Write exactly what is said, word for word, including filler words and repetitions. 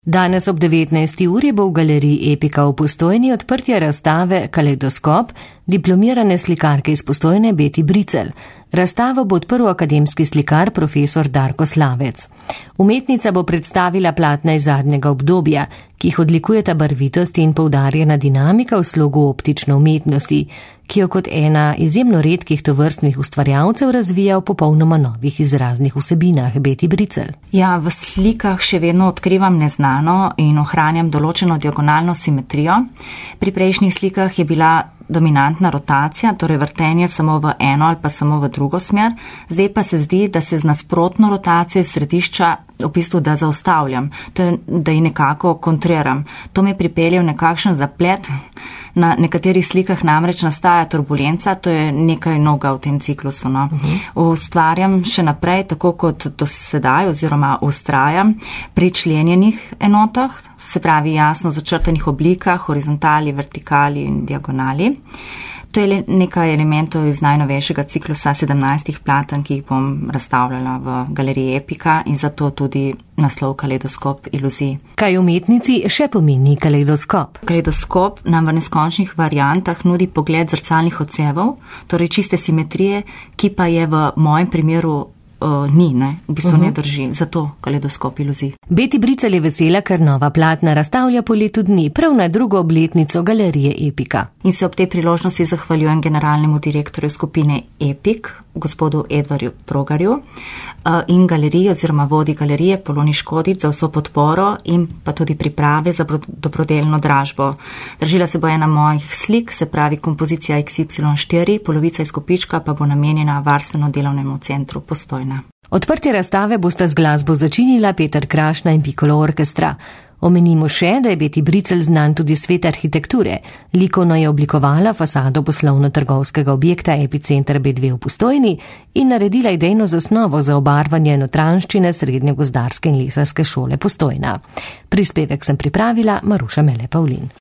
Danes ob devetnajsti uri bo v galeriji Epika v Postojni odprtje razstave Kaleidoskop diplomirane slikarke iz Postojne Beti Bricelj. Razstavo bo odprl akademski slikar profesor Darko Slavec. Umetnica bo predstavila platna iz zadnjega obdobja, ki jih odlikujeta barvitost in poudarjena dinamika v slogu optične umetnosti, ki jo kot ena izjemno redkih tovrstnih ustvarjalcev razvija v popolnoma novih izraznih vsebinah. Beti Bricelj. Ja, v slikah še vedno odkrivam neznano in ohranjam določeno diagonalno simetrijo. Pri prejšnjih slikah je bila dominantna rotacija, torej vrtenje samo v eno ali pa samo v drugo smer. Zdaj pa se zdi, da se z nasprotno rotacijo iz središča v bistvu da zaustavljam, to je, da ji nekako kontriram. To me pripelje v nekakšen zaplet. Na nekaterih slikah namreč nastaja turbulenca, to je nekaj novega v tem ciklusu. No. Uh-huh. Ustvarjam še naprej, tako kot do sedaj, oziroma ustrajam pri členjenih enotah, se pravi jasno začrtanih oblikah, horizontali, vertikali in diagonali. To je nekaj elementov iz najnovejšega ciklusa sedemnajstih platen, ki jih bom razstavljala v galeriji Epika in zato tudi naslov Kaleidoskop iluzij. Kaj umetnici še pomeni kaleidoskop? Kaleidoskop nam v neskončnih variantah nudi pogled zrcalnih odsevov, torej čiste simetrije, ki pa je v mojem primeru Uh, ni, ne, v bistvu uh-huh. ne drži, zato Kaleidoskop iluzij. Beti Bricelj je vesela, ker nova platna razstavlja po letu dni, prav na drugo obletnico galerije Epika. In se ob tej priložnosti zahvaljujem generalnemu direktorju skupine Epik, gospodu Edvarju Progarju, uh, in galeriji oziroma vodi galerije Poloni Škodič za vso podporo in pa tudi priprave za dobrodelno dražbo. Držila se bo ena mojih slik, se pravi kompozicija iks ipsilon štiri, polovica iz kopička pa bo namenjena varstveno-delovnemu centru Postojna. Odprtje razstave bosta z glasbo začinila Peter Krašna in Piccolo Orkestra. Omenimo še, da je Beti Bricelj znan tudi svet arhitekture. Likovno je oblikovala fasado poslovno-trgovskega objekta Epicenter B dve v Postojni in naredila idejno zasnovo za obarvanje notranjščine Srednje gozdarske in lesarske šole Postojna. Prispevek sem pripravila Maruša Mele Pavlin.